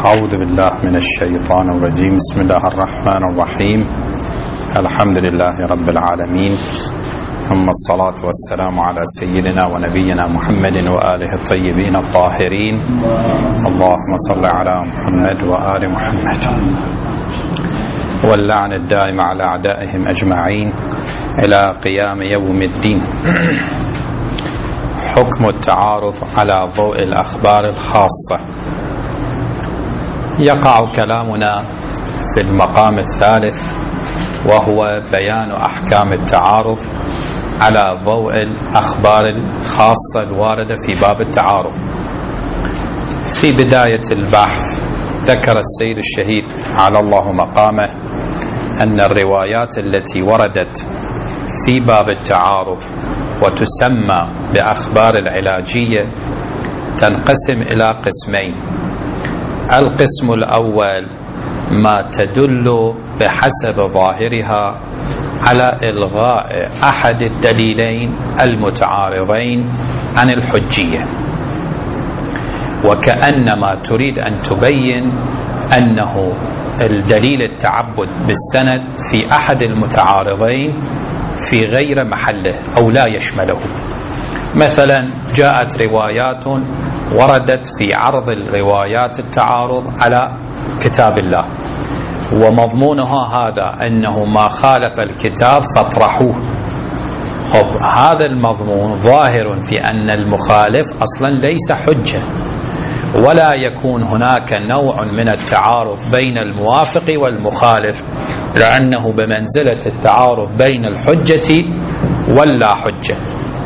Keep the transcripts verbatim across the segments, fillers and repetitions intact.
أعوذ بالله من الشيطان الرجيم. بسم الله الرحمن الرحيم. الحمد لله رب العالمين، ثم الصلاة والسلام على سيدنا ونبينا محمد وآله الطيبين الطاهرين. اللهم صل على محمد وآل محمد، واللعن الدائم على أعدائهم أجمعين إلى قيام يوم الدين. حكم التعارض على ضوء الأخبار الخاصة. يقع كلامنا في المقام الثالث، وهو بيان أحكام التعارض على ضوء الأخبار الخاصة الواردة في باب التعارض. في بداية البحث ذكر السيد الشهيد على الله مقامه أن الروايات التي وردت في باب التعارض وتسمى بأخبار العلاجية تنقسم إلى قسمين. القسم الأول ما تدل بحسب ظاهرها على إلغاء أحد الدليلين المتعارضين عن الحجية، وكأنما تريد أن تبين أنه الدليل التعبد بالسند في أحد المتعارضين في غير محله أو لا يشمله. مثلا جاءت روايات وردت في عرض الروايات التعارض على كتاب الله، ومضمونها هذا أنه ما خالف الكتاب فاطرحوه. خب هذا المضمون ظاهر في أن المخالف أصلا ليس حجة، ولا يكون هناك نوع من التعارض بين الموافق والمخالف، لأنه بمنزلة التعارض بين الحجة واللا حجة.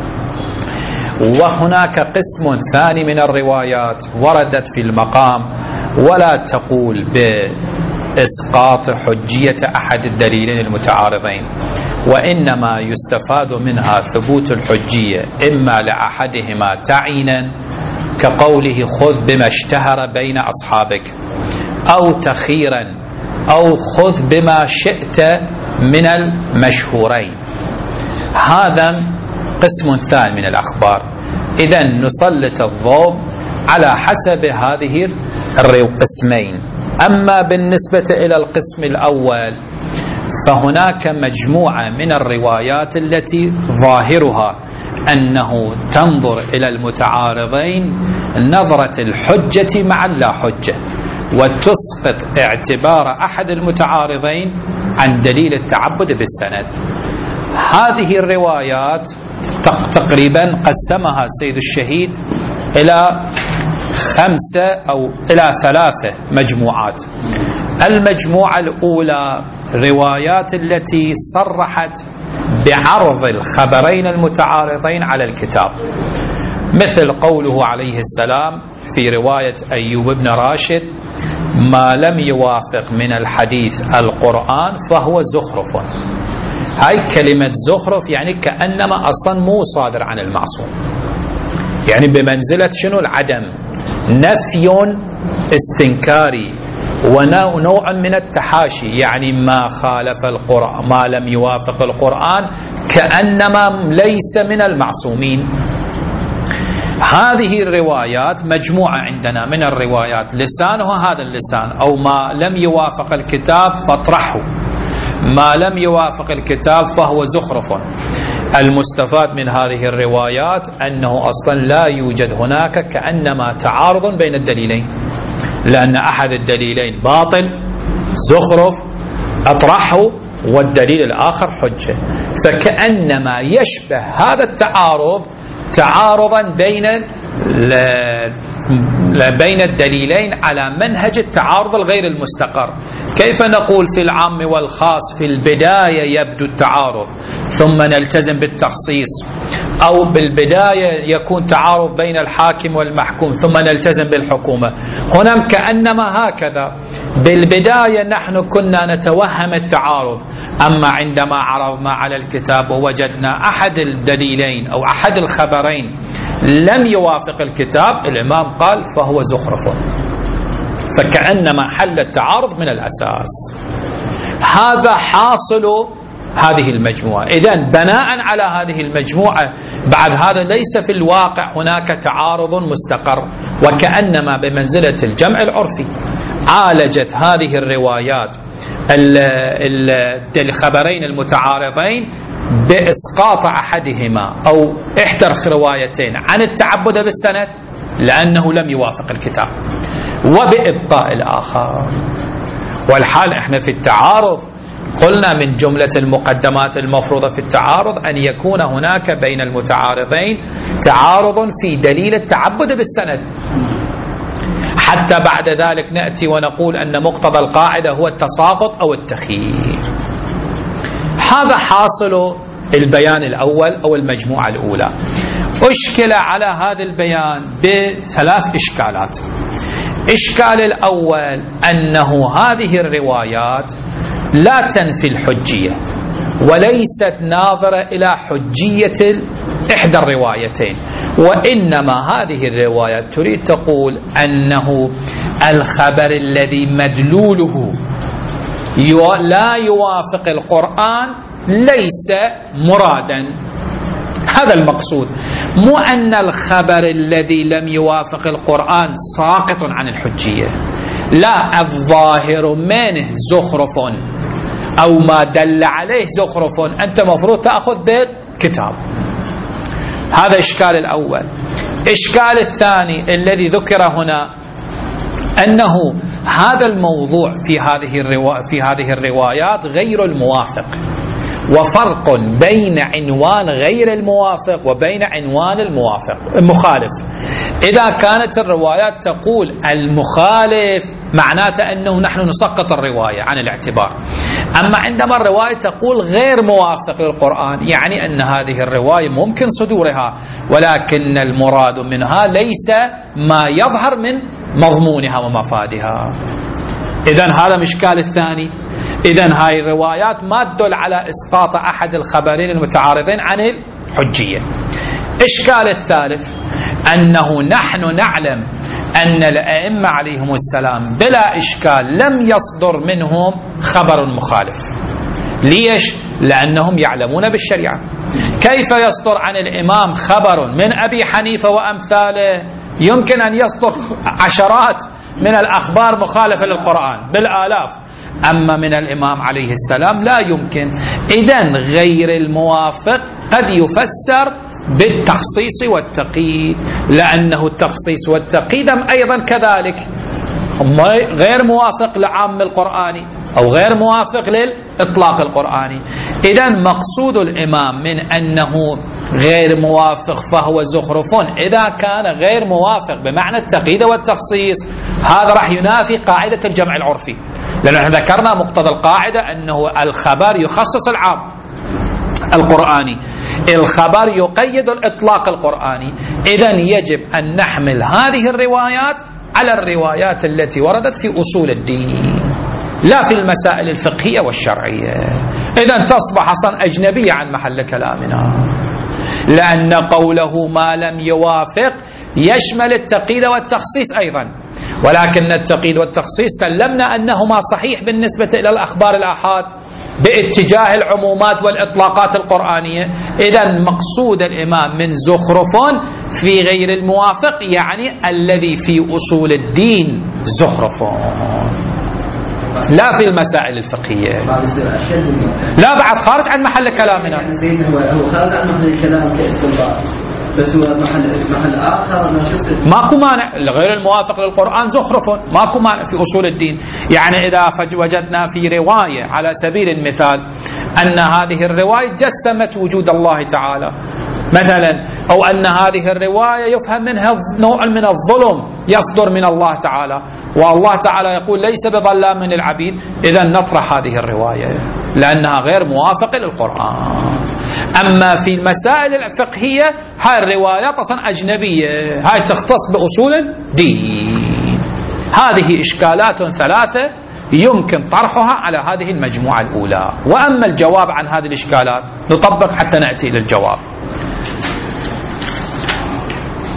وهناك قسم ثاني من الروايات وردت في المقام ولا تقول بإسقاط حجية أحد الدليلين المتعارضين، وإنما يستفاد منها ثبوت الحجية إما لأحدهما تعيينا كقوله خذ بما اشتهر بين أصحابك، أو تخيرا، أو خذ بما شئت من المشهورين. هذا قسم ثاني من الأخبار. إذن نسلط الضوء على حسب هذه القسمين. أما بالنسبة إلى القسم الأول فهناك مجموعة من الروايات التي ظاهرها أنه تنظر إلى المتعارضين نظرة الحجة مع اللا حجة، وتسقط اعتبار أحد المتعارضين عن دليل التعبد بالسند. هذه الروايات تقريبا قسمها السيد الشهيد إلى خمسة أو إلى ثلاثة مجموعات. المجموعة الأولى روايات التي صرحت بعرض الخبرين المتعارضين على الكتاب، مثل قوله عليه السلام في رواية أيوب بن راشد: ما لم يوافق من الحديث القرآن فهو زخرف. هاي كلمة زخرف يعني كأنما أصلا مو صادر عن المعصوم، يعني بمنزلة شنو؟ العدم، نفي استنكاري ونوع من التحاشي، يعني ما خالف القرآن، ما لم يوافق القرآن كأنما ليس من المعصومين. هذه الروايات مجموعة عندنا من الروايات لسانها هذا اللسان، أو ما لم يوافق الكتاب فاطرحه، ما لم يوافق الكتاب فهو زخرف. المستفاد من هذه الروايات أنه أصلا لا يوجد هناك كأنما تعارض بين الدليلين، لأن أحد الدليلين باطل زخرف أطرحه، والدليل الآخر حجة، فكأنما يشبه هذا التعارض تعارضا بين بين الدليلين على منهج التعارض الغير المستقر. كيف نقول في العام والخاص في البداية يبدو التعارض ثم نلتزم بالتخصيص، أو بالبداية يكون تعارض بين الحاكم والمحكوم ثم نلتزم بالحكومة؟ هنا كأنما هكذا، بالبداية نحن كنا نتوهم التعارض، أما عندما عرضنا على الكتاب ووجدنا أحد الدليلين أو أحد الخبرين لم يوافق الكتاب، الإمام قال فهو زخرف، فكأنما حل التعارض من الأساس. هذا حاصل هذه المجموعة. إذن بناء على هذه المجموعة بعد هذا ليس في الواقع هناك تعارض مستقر، وكأنما بمنزلة الجمع العرفي عالجت هذه الروايات الخبرين المتعارضين بإسقاط أحدهما أو إحدى الروايتين عن التعبد بالسند لأنه لم يوافق الكتاب، وبإبقاء الآخر. والحال احنا في التعارض قلنا من جملة المقدمات المفروضة في التعارض أن يكون هناك بين المتعارضين تعارض في دليل التعبد بالسند، حتى بعد ذلك نأتي ونقول أن مقتضى القاعدة هو التساقط أو التخيير. هذا حاصل البيان الأول أو المجموعة الأولى. أشكل على هذا البيان بثلاث إشكالات. إشكال الأول أنه هذه الروايات لا تنفي الحجية وليست ناظرة إلى حجية إحدى الروايتين، وإنما هذه الروايات تريد تقول أنه الخبر الذي مدلوله لا يوافق القرآن ليس مرادا. هذا المقصود، مو أن الخبر الذي لم يوافق القرآن ساقط عن الحجية، لا، الظاهر منه زخرف أو ما دل عليه زخرف، أنت مفروض تأخذ بالكتاب. هذا إشكال الأول. إشكال الثاني الذي ذكر هنا أنه هذا الموضوع في هذه الروا... في هذه الروايات غير الموافق، وفرق بين عنوان غير الموافق وبين عنوان الموافق المخالف. إذا كانت الروايات تقول المخالف معناته أنه نحن نسقط الرواية عن الاعتبار، أما عندما الرواية تقول غير موافق للقرآن يعني أن هذه الرواية ممكن صدورها، ولكن المراد منها ليس ما يظهر من مضمونها ومفادها. إذن هذا مشكال الثاني. إذن هاي الروايات ما تدل على إسقاط أحد الخبرين المتعارضين عن الحجية. إشكال الثالث أنه نحن نعلم أن الأئمة عليهم السلام بلا إشكال لم يصدر منهم خبر مخالف. ليش؟ لأنهم يعلمون بالشريعة. كيف يصدر عن الإمام خبر من أبي حنيفة وأمثاله؟ يمكن أن يصدر عشرات من الأخبار مخالفة للقرآن بالآلاف، أما من الإمام عليه السلام لا يمكن. إذن غير الموافق قد يفسر بالتخصيص والتقييد، لأنه التخصيص والتقييد أيضا كذلك غير موافق لعام القرآني أو غير موافق للإطلاق القرآني. إذن مقصود الإمام من أنه غير موافق فهو زخرف إذا كان غير موافق بمعنى التقييد والتخصيص، هذا راح ينافي قاعدة الجمع العرفي، لأننا ذكرنا مقتضى القاعدة أنه الخبر يخصص العام القرآني، الخبر يقيد الإطلاق القرآني. إذن يجب أن نحمل هذه الروايات على الروايات التي وردت في أصول الدين لا في المسائل الفقهية والشرعية. إذن تصبح أصلا أجنبية عن محل كلامنا، لأن قوله ما لم يوافق يشمل التقييد والتخصيص أيضا، ولكن التقييد والتخصيص سلمنا أنهما صحيح بالنسبة إلى الأخبار الآحاد باتجاه العمومات والإطلاقات القرآنية. إذن مقصود الإمام من زخرف في غير الموافق يعني الذي في أصول الدين زخرف، لا في المسائل الفقهية، لا بعد خارج عن محل كلامنا. هو خارج عن محل الكلام كاستنباط، بس هو محل محل آخر ماكو مانع. غير الموافق للقرآن زخرف، ماكو مانع في أصول الدين. يعني إذا وجدنا في رواية على سبيل المثال أن هذه الرواية جسمت وجود الله تعالى مثلا، أو أن هذه الرواية يفهم منها نوع من الظلم يصدر من الله تعالى، والله تعالى يقول ليس بظلام من العبيد، إذا نطرح هذه الرواية لأنها غير موافقة للقرآن. أما في المسائل الفقهية هاي الروايات أصلا أجنبية، هاي تختص بأصول الدين. هذه إشكالات ثلاثة يمكن طرحها على هذه المجموعة الأولى. وأما الجواب عن هذه الإشكالات نطبق حتى نأتي إلى الجواب.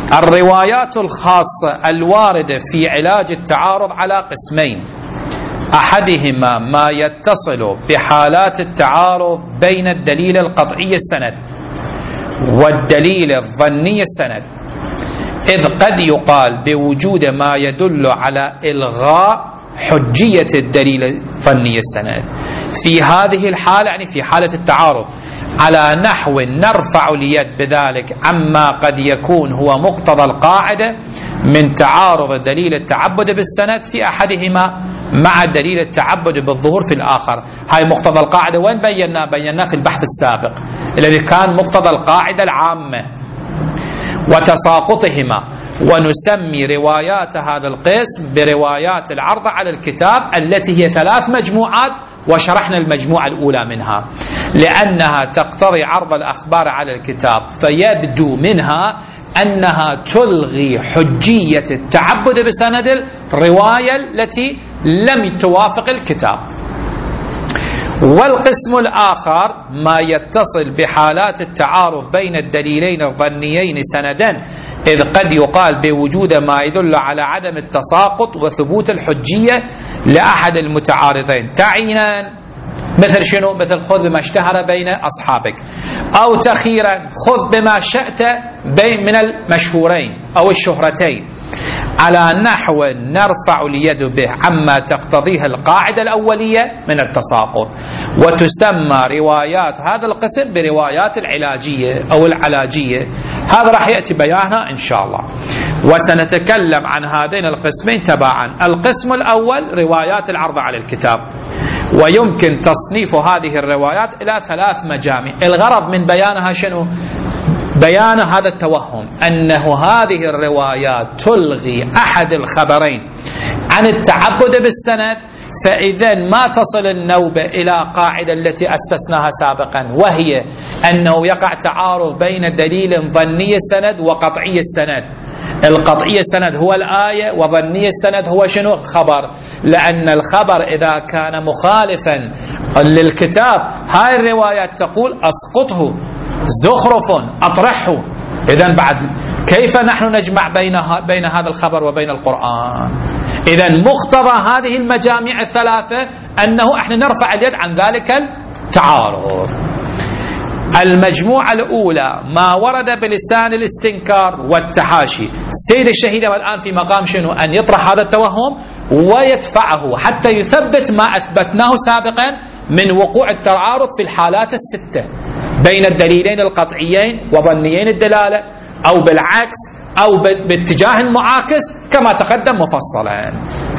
الروايات الخاصة الواردة في علاج التعارض على قسمين: أحدهما ما يتصل بحالات التعارض بين الدليل القطعي السند والدليل الظني السند، إذ قد يقال بوجود ما يدل على إلغاء حجية الدليل الظني السند في هذه الحالة، يعني في حالة التعارض، على نحو نرفع اليد بذلك عما قد يكون هو مقتضى القاعدة من تعارض دليل التعبد بالسند في أحدهما مع دليل التعبد بالظهور في الآخر. هاي مقتضى القاعدة وين بينا؟ بينا في البحث السابق الذي كان مقتضى القاعدة العامة وتساقطهما، ونسمي روايات هذا القسم بروايات العرض على الكتاب التي هي ثلاث مجموعات، وشرحنا المجموعة الأولى منها لأنها تقتضي عرض الأخبار على الكتاب، فيبدو منها أنها تلغي حجية التعبد بسند الرواية التي لم توافق الكتاب. والقسم الآخر ما يتصل بحالات التعارض بين الدليلين الظنيين سندا، إذ قد يقال بوجود ما يدل على عدم التساقط وثبوت الحجية لأحد المتعارضين تعيينا، مثل شنو؟ مثل خذ بما اشتهر بين أصحابك، أو تخيرا خذ بما شئت بين من المشهورين أو الشهرتين، على نحو نرفع اليد به عما تقتضيها القاعدة الأولية من التساقط. وتسمى روايات هذا القسم بروايات العلاجية أو العلاجية، هذا راح يأتي بيانها إن شاء الله، وسنتكلم عن هذين القسمين تباعا. القسم الأول روايات العرض على الكتاب، ويمكن تصنيف هذه الروايات إلى ثلاث مجامع. الغرض من بيانها شنو؟ بيان هذا التوهم أنه هذه الروايات تلغي أحد الخبرين عن التعبد بالسند، فإذا ما تصل النوبة إلى قاعدة التي أسسناها سابقا، وهي أنه يقع تعارض بين دليل ظني السند وقطعي السند. القطعي السند هو الآية، وظني السند هو شنو؟ الخبر، لأن الخبر إذا كان مخالفا للكتاب هاي الروايات تقول أسقطه، زخرف، أطرحه. إذن بعد كيف نحن نجمع بين بين هذا الخبر وبين القرآن؟ إذن مقتضى هذه المجامع الثلاثة أنه احنا نرفع اليد عن ذلك التعارض. المجموعة الأولى ما ورد بلسان الاستنكار والتحاشي، السيد الشهيد الآن في مقام شنو؟ أن يطرح هذا التوهم ويدفعه حتى يثبت ما أثبتناه سابقا من وقوع التعارض في الحالات الستة بين الدليلين القطعيين وظنيين الدلالة، أو بالعكس أو باتجاه معاكس كما تقدم مفصلا.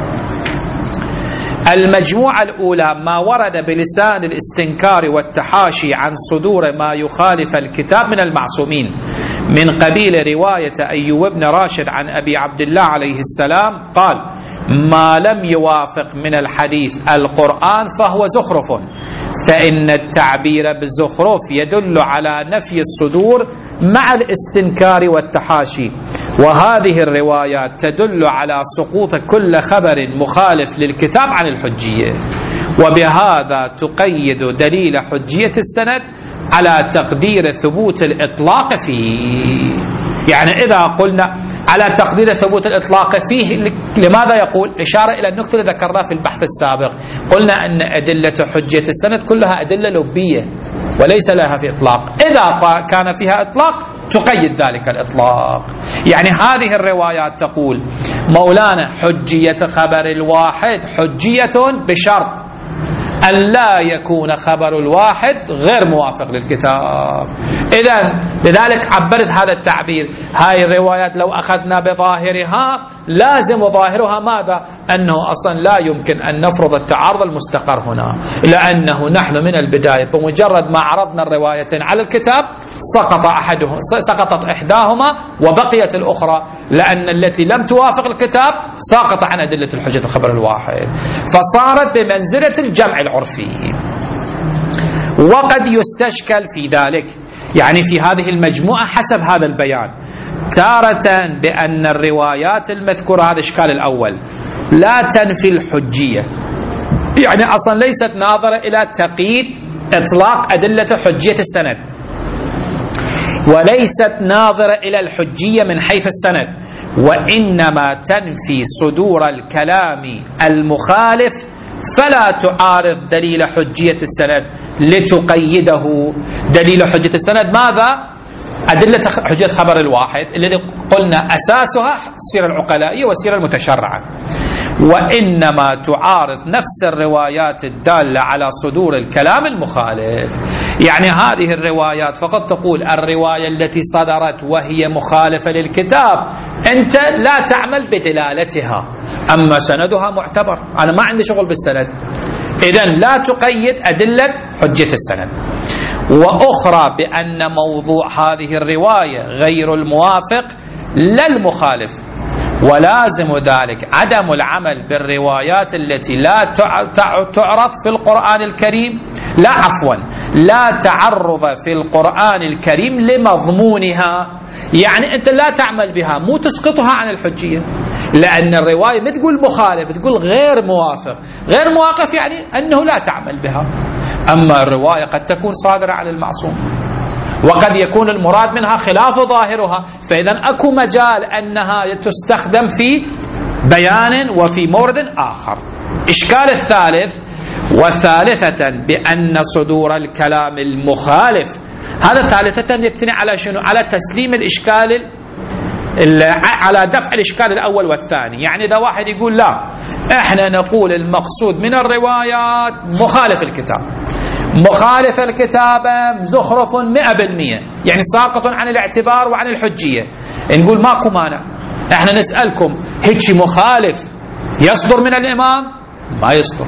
المجموعة الأولى ما ورد بلسان الاستنكار والتحاشي عن صدور ما يخالف الكتاب من المعصومين، من قبيل رواية أيوب بن راشد عن أبي عبد الله عليه السلام قال: ما لم يوافق من الحديث القرآن فهو زخرف، فإن التعبير بالزخرف يدل على نفي الصدور مع الاستنكار والتحاشي، وهذه الروايات تدل على سقوط كل خبر مخالف للكتاب عن الحجية، وبهذا تقيد دليل حجية السند على تقدير ثبوت الإطلاق فيه. يعني إذا قلنا على تقدير ثبوت الإطلاق فيه، لماذا يقول؟ إشارة إلى النقطة اللي ذكرناها في البحث السابق، قلنا أن أدلة حجية السند كلها أدلة لبية وليس لها في إطلاق، إذا كان فيها إطلاق تقيد ذلك الإطلاق. يعني هذه الروايات تقول مولانا حجية خبر الواحد حجية بشرط أن لا يكون خبر الواحد غير موافق للكتاب. إذن لذلك عبرت هذا التعبير. هاي الروايات لو أخذنا بظاهرها لازم ظاهرها ماذا؟ أنه أصلا لا يمكن أن نفرض التعارض المستقر هنا، لأنه نحن من البداية بمجرد ما عرضنا الروايتين على الكتاب سقط أحدهم سقطت إحداهما وبقيت الأخرى، لأن التي لم توافق الكتاب ساقط عن أدلة الحجة الخبر الواحد، فصارت بمنزلة الجمع العرفي. وقد يستشكل في ذلك، يعني في هذه المجموعة حسب هذا البيان، تارة بأن الروايات المذكورة، هذا الإشكال الأول، لا تنفي الحجية، يعني أصلا ليست ناظرة إلى تقييد إطلاق أدلة حجية السند، وليست ناظرة إلى الحجية من حيث السند، وإنما تنفي صدور الكلام المخالف فلا تعارض دليل حجية السند لتقيده. دليل حجية السند ماذا؟ أدلة حجية خبر الواحد الذي قلنا أساسها السيرة العقلائية والسيرة المتشرعة، وإنما تعارض نفس الروايات الدالة على صدور الكلام المخالف. يعني هذه الروايات فقط تقول الرواية التي صدرت وهي مخالفة للكتاب أنت لا تعمل بدلالتها، أما سندها معتبر، أنا ما عندي شغل بالسند. إذن لا تقيد أدلة حجية السند. وأخرى بأن موضوع هذه الرواية غير الموافق للمخالف، ولازم ذلك عدم العمل بالروايات التي لا تعرف في القرآن الكريم، لا عفوا لا تعرض في القرآن الكريم لمضمونها. يعني أنت لا تعمل بها، مو تسقطها عن الحجية، لأن الرواية ما تقول مخالف، تقول غير موافق. غير موافق يعني أنه لا تعمل بها. أما الرواية قد تكون صادرة عن المعصوم، وقد يكون المراد منها خلاف ظاهرها، فإذا أكو مجال أنها تستخدم في بيان وفي مورد آخر. إشكال الثالث وثالثة بأن صدور الكلام المخالف، هذا ثالثة يبتني على شنو؟ على تسليم الإشكال، على دفع الإشكال الأول والثاني. يعني إذا واحد يقول لا إحنا نقول المقصود من الروايات مخالف الكتاب، مخالف الكتاب زخرف مئة بالمئة، يعني ساقط عن الاعتبار وعن الحجية، نقول ماكو مانع، إحنا نسألكم هيك مخالف يصدر من الإمام؟ ما يصدر.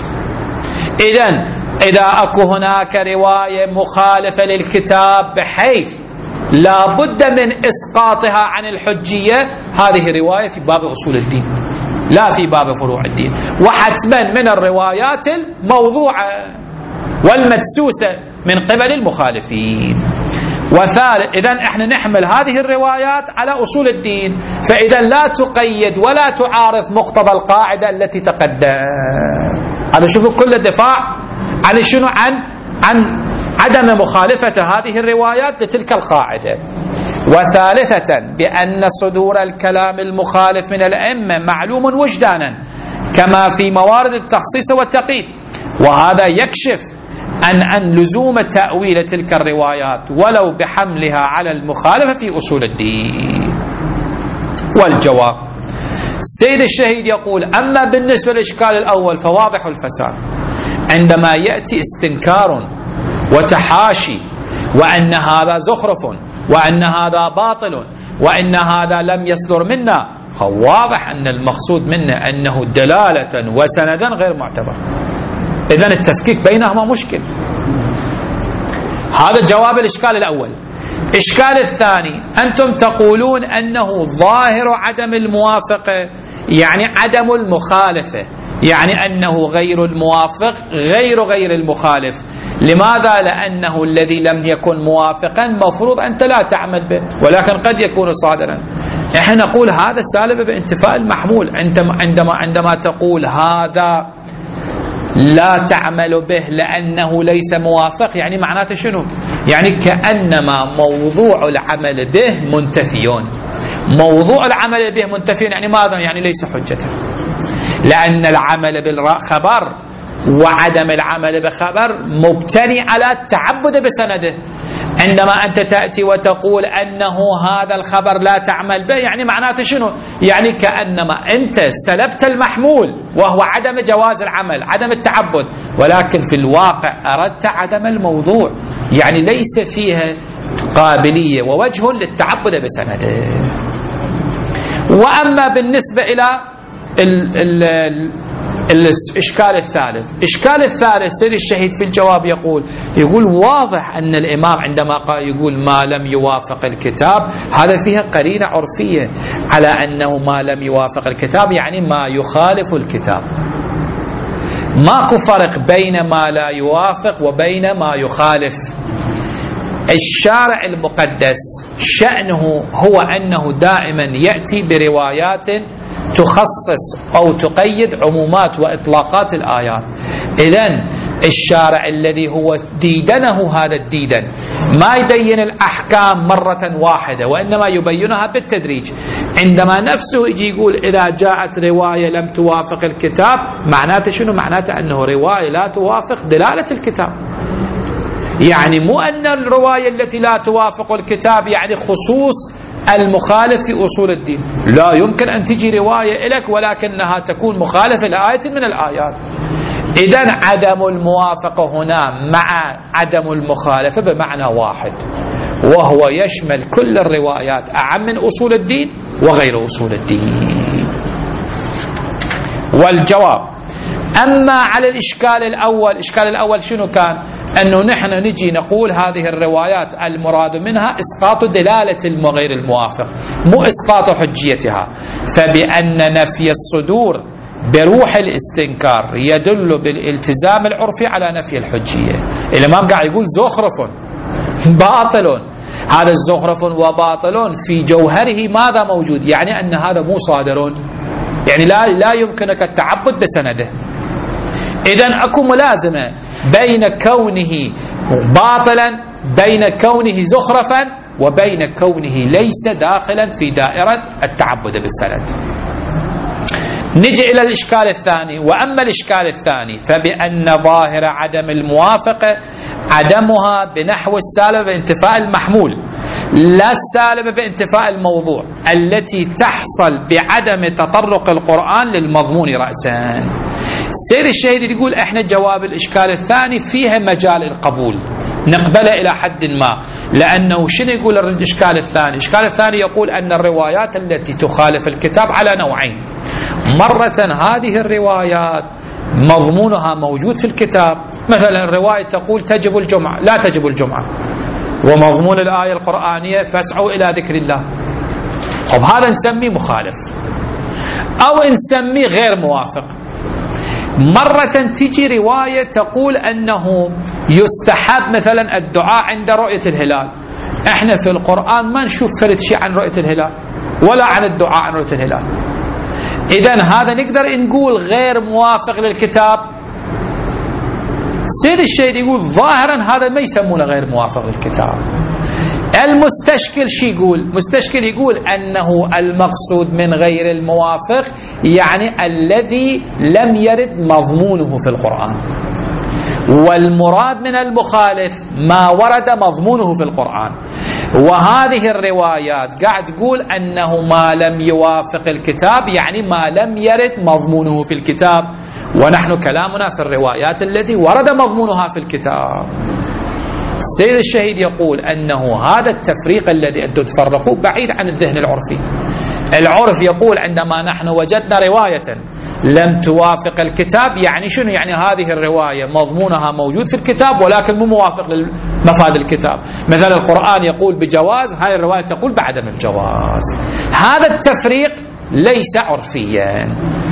إذن إذا أكو هناك رواية مخالفة للكتاب بحيث لا بد من إسقاطها عن الحجية، هذه رواية في باب أصول الدين لا في باب فروع الدين، وحتما من الروايات الموضوعة والمدسوسة من قبل المخالفين. وثالث إذن إحنا نحمل هذه الروايات على أصول الدين، فإذا لا تقيد ولا تعارض مقتضى القاعدة التي تقدم. هذا شوفوا كل الدفاع عن شنو؟ عن عن عدم مخالفة هذه الروايات لتلك القاعدة. وثالثة بأن صدور الكلام المخالف من الأئمة معلوم وجدانا كما في موارد التخصيص والتقييد، وهذا يكشف عن أن لزوم تأويل تلك الروايات ولو بحملها على المخالفة في أصول الدين. والجواب السيد الشهيد يقول: أما بالنسبة للإشكال الأول فواضح الفساد عندما يأتي استنكار وتحاشي وأن هذا زخرف وأن هذا باطل وأن هذا لم يصدر منا، فواضح أن المقصود منا أنه دلالة وسندا غير معتبر. إذن التفكيك بينهما مشكل. هذا جواب الإشكال الأول. إشكال الثاني: أنتم تقولون أنه ظاهر عدم الموافقة، يعني عدم المخالفة، يعني أنه غير الموافق غير غير المخالف. لماذا؟ لأنه الذي لم يكن موافقا مفروض أنت لا تعمل به، ولكن قد يكون صادرا. نحن نقول هذا سالب بانتفاء المحمول. عندما عندما تقول هذا لا تعمل به لأنه ليس موافق، يعني معناته شنو؟ يعني كأنما موضوع العمل به منتفيون. موضوع العمل به منتفيون يعني ماذا؟ يعني ليس حجة، لأن العمل بالخبر وعدم العمل بخبر مبتني على التعبد بسنده. عندما أنت تأتي وتقول أنه هذا الخبر لا تعمل به، يعني معناته شنو؟ يعني كأنما أنت سلبت المحمول وهو عدم جواز العمل، عدم التعبد، ولكن في الواقع أردت عدم الموضوع، يعني ليس فيها قابلية ووجه للتعبد بسنده. وأما بالنسبة إلى ال ال ال الإشكال الثالث، إشكال الثالث سيد الشهيد في الجواب يقول يقول واضح أن الإمام عندما قال يقول ما لم يوافق الكتاب، هذا فيها قرينة عرفية على أنه ما لم يوافق الكتاب يعني ما يخالف الكتاب. ماكو فرق بين ما لا يوافق وبين ما يخالف. الشارع المقدس شأنه هو أنه دائما يأتي بروايات تخصص أو تقيد عمومات وإطلاقات الآيات. إذن الشارع الذي هو ديدنه هذا الديدن ما يبين الأحكام مرة واحدة، وإنما يبينها بالتدريج. عندما نفسه يجي يقول إذا جاءت رواية لم توافق الكتاب، معناته شنو؟ معناته أنه رواية لا توافق دلالة الكتاب. يعني مو أن الرواية التي لا توافق الكتاب يعني خصوص المخالف في أصول الدين، لا يمكن أن تجي رواية إليك ولكنها تكون مخالفة لآية من الآيات. إذن عدم الموافقة هنا مع عدم المخالفة بمعنى واحد، وهو يشمل كل الروايات أعم من أصول الدين وغير أصول الدين. والجواب أما على الإشكال الأول، الإشكال الأول شنو كان؟ أنه نحن نجي نقول هذه الروايات المراد منها إسقاط دلالة غير الموافق، مو إسقاط حجيتها. فبأن نفي الصدور بروح الاستنكار يدل بالالتزام العرفي على نفي الحجية. الإمام قاعد يقول زخرف باطل، هذا الزخرف وباطل في جوهره ماذا موجود؟ يعني أن هذا مو صادر، يعني لا لا يمكنك التعبد بسنده. إذن أكو ملازمة بين كونه باطلا، بين كونه زخرفا، وبين كونه ليس داخلا في دائرة التعبد بالسند. نجي إلى الإشكال الثاني. وأما الإشكال الثاني فبأن ظاهر عدم الموافقة عدمها بنحو السالبة بانتفاء المحمول، لا السالبة بانتفاء الموضوع، التي تحصل بعدم تطرق القرآن للمضمون رأسا. السيد الشهيد يقول احنا جواب الإشكال الثاني فيها مجال القبول، نقبله إلى حد ما، لأنه شنو يقول الإشكال الثاني؟ الإشكال الثاني يقول أن الروايات التي تخالف الكتاب على نوعين. مرة هذه الروايات مضمونها موجود في الكتاب، مثلا الرواية تقول تجب الجمعة، لا تجب الجمعة، ومضمون الآية القرآنية فاسعوا إلى ذكر الله. طب هذا نسميه مخالف أو نسميه غير موافق. مرة تجي رواية تقول أنه يستحب مثلا الدعاء عند رؤية الهلال، احنا في القرآن ما نشوف فرد شيء عن رؤية الهلال ولا عن الدعاء عن رؤية الهلال. إذن هذا نقدر نقول غير موافق للكتاب. سيد الشهيد يقول ظاهرا هذا ما يسمونه غير موافق للكتاب. المستشكل شي يقول؟ مستشكل يقول أنه المقصود من غير الموافق يعني الذي لم يرد مضمونه في القرآن، والمراد من المخالف ما ورد مضمونه في القرآن. وهذه الروايات قاعد تقول أنه ما لم يوافق الكتاب يعني ما لم يرد مضمونه في الكتاب، ونحن كلامنا في الروايات التي ورد مضمونها في الكتاب. السيد الشهيد يقول أنه هذا التفريق الذي أنتم تفرقوه بعيد عن الذهن العرفي. العرف يقول عندما نحن وجدنا رواية لم توافق الكتاب يعني شنو؟ يعني هذه الرواية مضمونها موجود في الكتاب ولكن مو موافق لمفاد الكتاب. مثلا القرآن يقول بجواز، هذه الرواية تقول بعدم الجواز. هذا التفريق ليس عرفيا.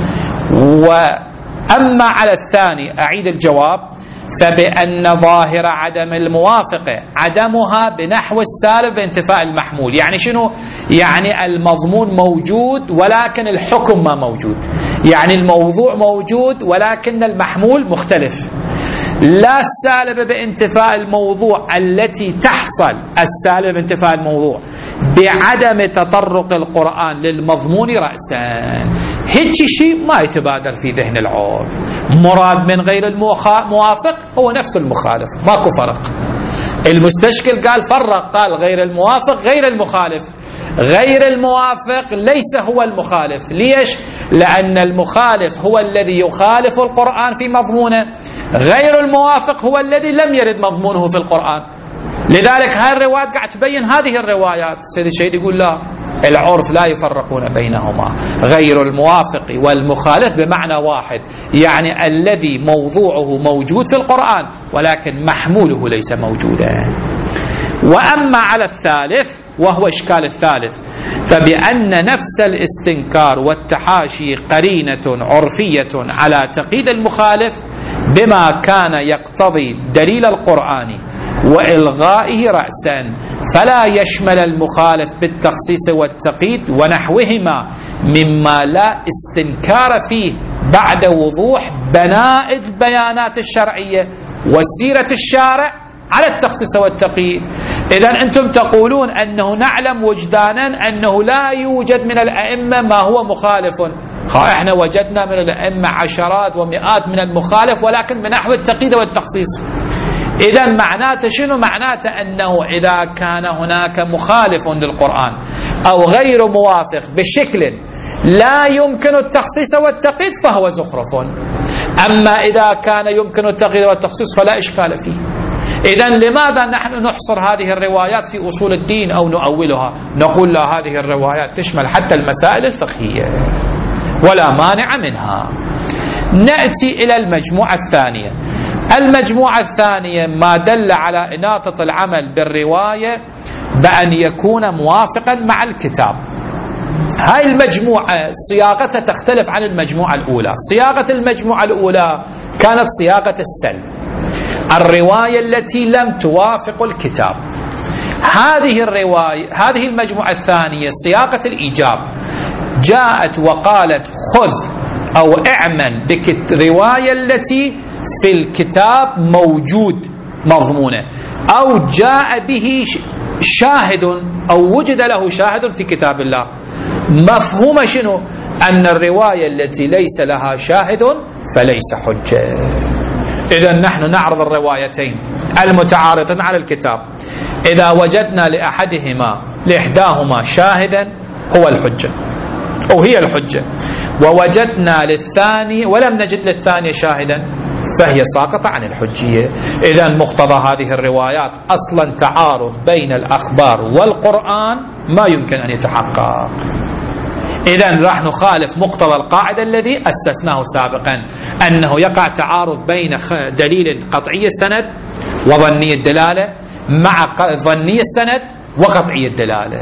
وأما على الثاني أعيد الجواب، فبأن ظاهر عدم الموافقة عدمها بنحو السالب بانتفاء المحمول. يعني شنو؟ يعني المضمون موجود ولكن الحكم ما موجود، يعني الموضوع موجود ولكن المحمول مختلف. لا السالب بانتفاء الموضوع التي تحصل السالب بانتفاء الموضوع بعدم تطرق القرآن للمضمون رأسا. هيك شيء ما يتبادر في ذهن العرف. مراد من غير الموافق هو نفس المخالف، ماكو فرق. المستشكل قال فرق، قال غير الموافق غير المخالف. غير الموافق ليس هو المخالف. ليش؟ لأن المخالف هو الذي يخالف القرآن في مضمونه، غير الموافق هو الذي لم يرد مضمونه في القرآن. لذلك هذه الروايات قاعد تبين هذه الروايات. سيد الشهيد يقول لا، العرف لا يفرقون بينهما، غير الموافق والمخالف بمعنى واحد، يعني الذي موضوعه موجود في القرآن ولكن محموله ليس موجودا. وأما على الثالث وهو إشكال الثالث، فبأن نفس الاستنكار والتحاشي قرينة عرفية على تقييد المخالف بما كان يقتضي دليل القرآن وإلغائه رأسا، فلا يشمل المخالف بالتخصيص والتقييد ونحوهما مما لا استنكار فيه بعد وضوح بناء البيانات الشرعية وسيرة الشارع على التخصيص والتقييد. إذن أنتم تقولون أنه نعلم وجدانا أنه لا يوجد من الأئمة ما هو مخالف. احنا وجدنا من الأئمة عشرات ومئات من المخالف، ولكن من نحو التقييد والتخصيص. إذن معناته شنو؟ معناته أنه إذا كان هناك مخالف للقرآن أو غير موافق بشكل لا يمكن التخصيص والتقييد فهو زخرف. أما إذا كان يمكن التقييد والتخصيص فلا إشكال فيه. إذن لماذا نحن نحصر هذه الروايات في أصول الدين أو نؤولها؟ نقول لا، هذه الروايات تشمل حتى المسائل الفقهية ولا مانع منها. نأتي إلى المجموعة الثانية. المجموعة الثانية ما دل على إناطة العمل بالرواية بأن يكون موافقا مع الكتاب. هاي المجموعة صياغتها تختلف عن المجموعة الأولى. صياغة المجموعة الأولى كانت صياغة السلب، الرواية التي لم توافق الكتاب. هذه الرواية هذه المجموعة الثانية صياغة الإيجاب، جاءت وقالت خذ أو اعمل بالرواية التي في الكتاب موجود مضمونة، أو جاء به شاهد أو وجد له شاهد في كتاب الله. مفهوم شنو؟ أن الرواية التي ليس لها شاهد فليس حجة. إذن نحن نعرض الروايتين المتعارضين على الكتاب، إذا وجدنا لأحدهما لإحداهما شاهدا هو الحجة أو هي الحجة، ووجدنا للثاني ولم نجد للثاني شاهدا فهي ساقطة عن الحجية. إذن مقتضى هذه الروايات أصلا تعارض بين الأخبار والقرآن ما يمكن أن يتحقق. إذن راح نخالف مقتضى القاعدة الذي أسسناه سابقا، أنه يقع تعارض بين دليل قطعي السند وظني الدلالة مع ظني السند وقطعي الدلالة.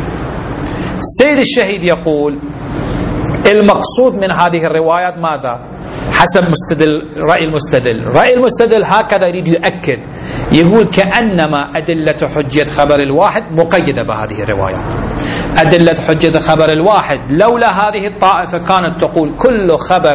السيد الشهيد يقول المقصود من هذه الروايات ماذا؟ حسب مستدل رأي المستدل رأي المستدل هكذا يريد يؤكد، يقول كأنما أدلة حجة خبر الواحد مقيدة بهذه الروايات. أدلة حجة خبر الواحد لولا هذه الطائفة كانت تقول كل خبر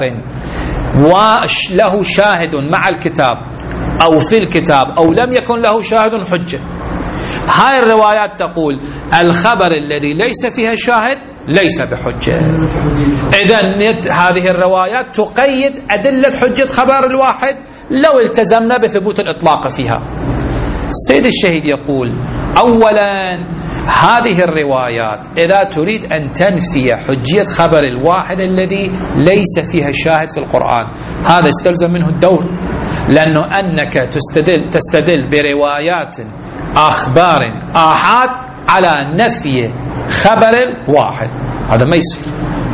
وله شاهد مع الكتاب أو في الكتاب أو لم يكن له شاهد حجة. هاي الروايات تقول الخبر الذي ليس فيها شاهد ليس بحجة. إذن هذه الروايات تقيد أدلة حجة خبر الواحد لو التزمنا بثبوت الإطلاق فيها. السيد الشهيد يقول أولا هذه الروايات إذا تريد أن تنفي حجية خبر الواحد الذي ليس فيها شاهد في القرآن هذا يستلزم منه الدور، لأنه أنك تستدل, تستدل بروايات أخبار آحاد على نفي خبر الواحد، هذا ما يصير.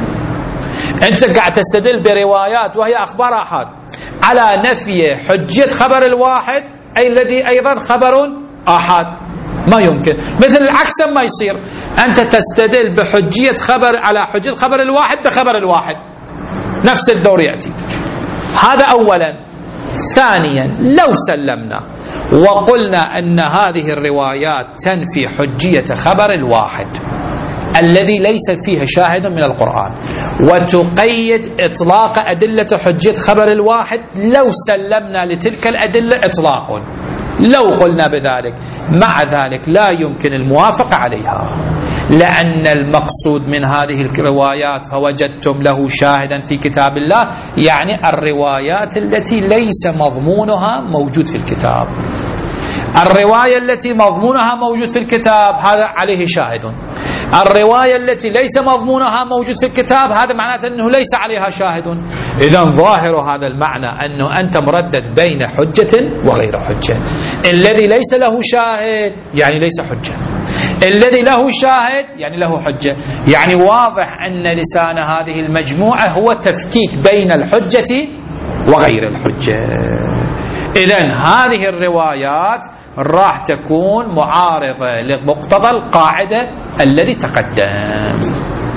أنت قاعد تستدل بروايات وهي أخبار آحاد على نفي حجية خبر الواحد أي الذي أيضا خبر آحاد، ما يمكن. مثل العكس ما يصير، أنت تستدل بحجية خبر على حجية خبر الواحد بخبر الواحد، نفس الدور يأتي. هذا أولا. ثانيا لو سلمنا وقلنا أن هذه الروايات تنفي حجية خبر الواحد الذي ليس فيه شاهد من القرآن وتقيد إطلاق أدلة حجية خبر الواحد، لو سلمنا لتلك الأدلة إطلاق، لو قلنا بذلك، مع ذلك لا يمكن الموافقة عليها، لأن المقصود من هذه الروايات فوجدتم له شاهدا في كتاب الله يعني الروايات التي ليس مضمونها موجود في الكتاب. الرواية التي مضمونها موجود في الكتاب هذا عليه شاهد، الرواية التي ليس مضمونها موجود في الكتاب هذا معناته أنه ليس عليها شاهد. إذن ظاهر هذا المعنى أنه أنت مردد بين حجة وغير حجة. الذي ليس له شاهد يعني ليس حجة، الذي له شاهد يعني له حجة. يعني واضح أن لسان هذه المجموعة هو تفكيك بين الحجة وغير الحجة. إذن هذه الروايات راح تكون معارضة لمقتضى القاعدة الذي تقدم.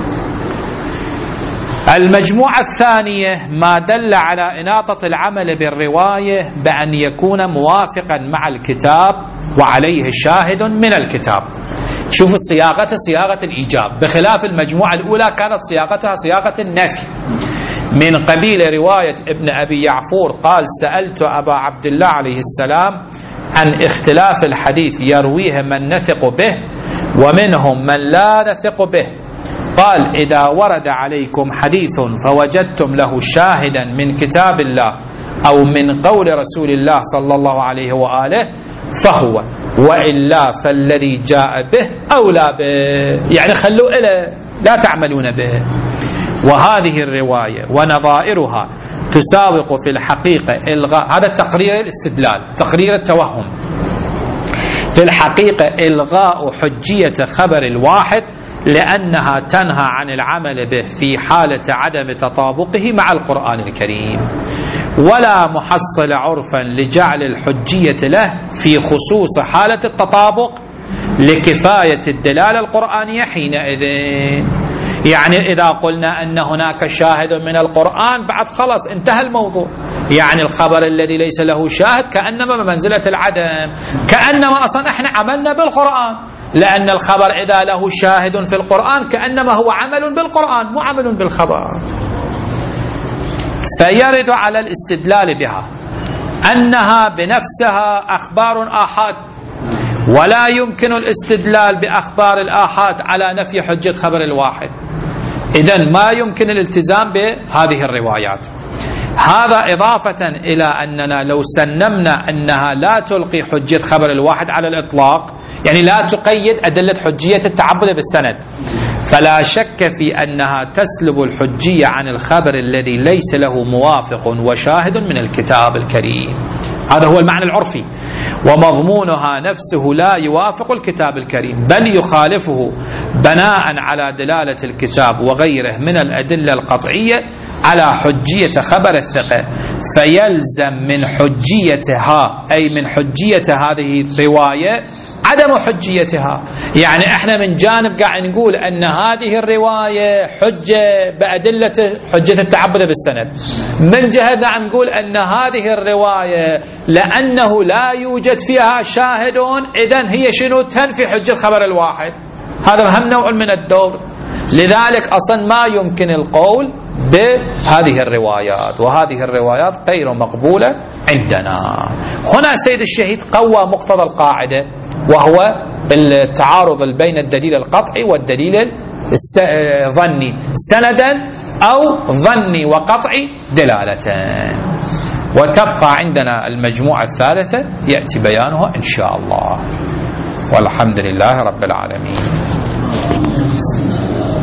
المجموعة الثانية ما دل على إناطة العمل بالرواية بأن يكون موافقا مع الكتاب وعليه شاهد من الكتاب. شوفوا صياغة صياغة الإيجاب، بخلاف المجموعة الأولى كانت صياغتها صياغة النفي. من قبيل رواية ابن أبي يعفور قال سألت أبا عبد الله عليه السلام عن اختلاف الحديث يرويه من نثق به ومنهم من لا نثق به، قال إذا ورد عليكم حديث فوجدتم له شاهدا من كتاب الله أو من قول رسول الله صلى الله عليه وآله فهو، وإلا فالذي جاء به أولى به، يعني خلوا إليه لا تعملون به. وهذه الرواية ونظائرها تساوق في الحقيقة إلغاء، هذا تقرير الاستدلال، تقرير التوهم، في الحقيقة إلغاء حجية خبر الواحد لأنها تنهى عن العمل به في حالة عدم تطابقه مع القرآن الكريم، ولا محصل عرفا لجعل الحجية له في خصوص حالة التطابق لكفاية الدلالة القرآنية حينئذ. يعني إذا قلنا أن هناك شاهد من القرآن بعد خلاص انتهى الموضوع، يعني الخبر الذي ليس له شاهد كأنما بمنزلة العدم، كأنما أصلا احنا عملنا بالقرآن، لأن الخبر إذا له شاهد في القرآن كأنما هو عمل بالقرآن مو عمل بالخبر. فيرد على الاستدلال بها أنها بنفسها أخبار آحاد، ولا يمكن الاستدلال بأخبار الآحاد على نفي حجة خبر الواحد، إذن ما يمكن الالتزام بهذه الروايات. هذا إضافة إلى أننا لو سنمنا أنها لا تلقي حجة خبر الواحد على الإطلاق، يعني لا تقيد أدلة حجية التعبد بالسند، فلا شك في أنها تسلب الحجية عن الخبر الذي ليس له موافق وشاهد من الكتاب الكريم. هذا هو المعنى العرفي، ومضمونها نفسه لا يوافق الكتاب الكريم بل يخالفه بناء على دلالة الكتاب وغيره من الأدلة القطعية على حجية خبر الثقة، فيلزم من حجيتها أي من حجية هذه الرواية عدم حجيتها. يعني احنا من جانب قاعد نقول ان هذه الرواية حجة بأدلة حجة التعبد بالسند، من جهة قاعد نقول ان هذه الرواية لأنه لا يوجد فيها شاهدون إذن هي شنو تنفي حجة خبر الواحد. هذا هم نوع من الدور، لذلك أصلا ما يمكن القول بهذه الروايات، وهذه الروايات غير مقبولة عندنا. هنا سيد الشهيد قوى مقتضى القاعدة، وهو التعارض بين الدليل القطعي والدليل الظني سندا أو ظني وقطعي دلالة. وتبقى عندنا المجموعة الثالثة يأتي بيانها إن شاء الله، والحمد لله رب العالمين.